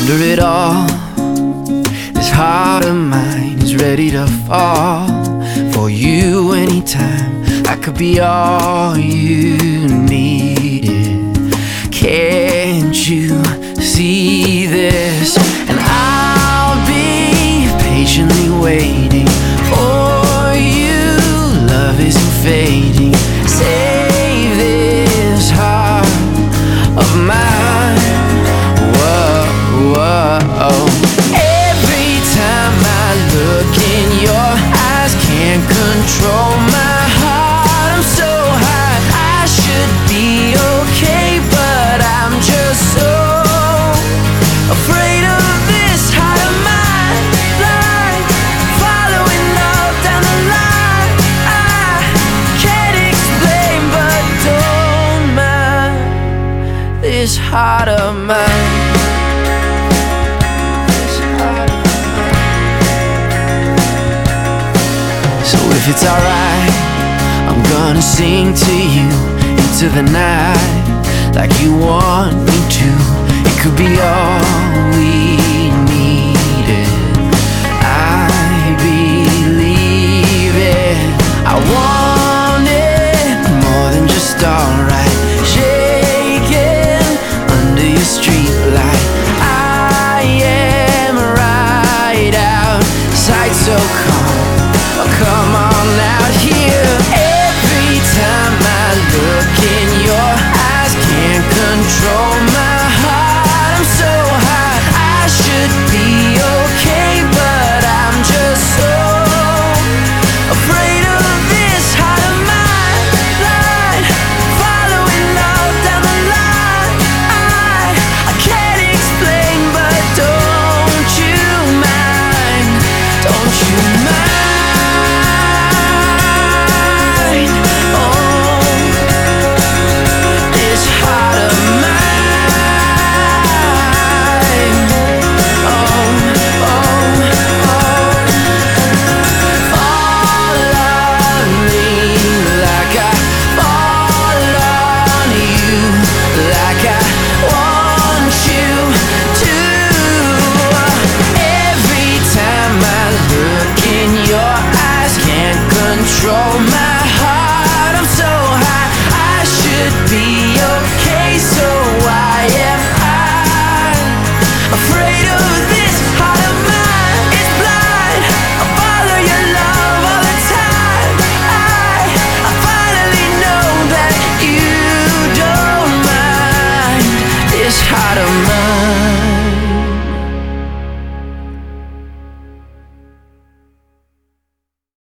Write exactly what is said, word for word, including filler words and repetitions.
Under it all, this heart of mine is ready to fall for you anytime. I could be all you needed. Can't you see this? And I'll be patiently waiting for you. Love isn't fading. Save this heart of mine. Whoa, whoa. Every time I look in your eyes, can't control my heart. I'm so high, I should be okay, but I'm just so afraid of this heart of mine. Like following all down the line. I can't explain, but don't mind this heart of mine. So if it's alright, I'm gonna sing to you into the night like you want me to. It could be all